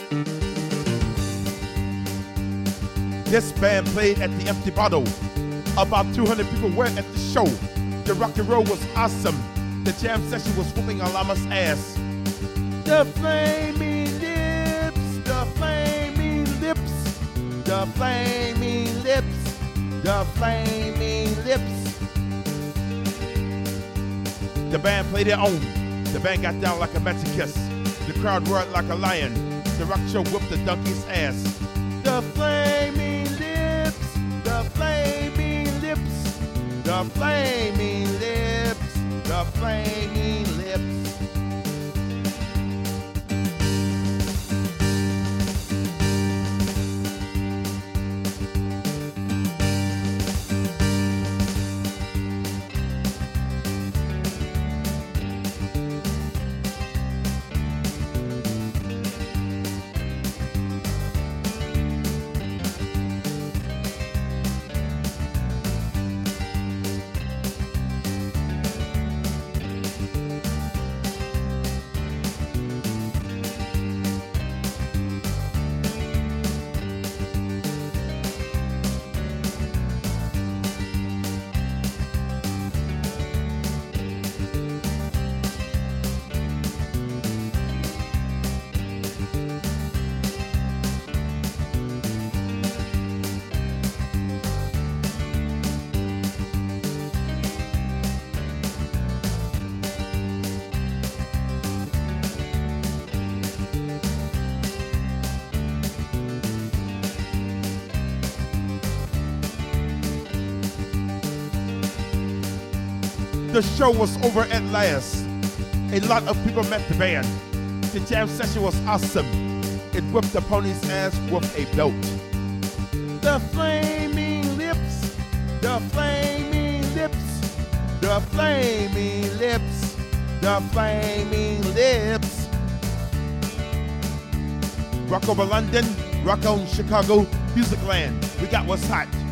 This band played at the Empty Bottle. About 200 people were at the show. The rock and roll was awesome. The jam session was whooping a llama's ass. The flaming lips, the flaming lips, the flaming lips, the flaming lips. The band played their own. The band got down like a masochist. The crowd roared like a lion. The rock show whooped the donkey's ass. The flaming lips, the flaming lips, the flaming lips, the flaming lips. The show was over at last. A lot of people met the band. The jam session was awesome. It whipped the pony's ass with a belt. The flaming lips, the flaming lips, the flaming lips, the flaming lips. Rock over London, rock on Chicago, Musicland. We got what's hot.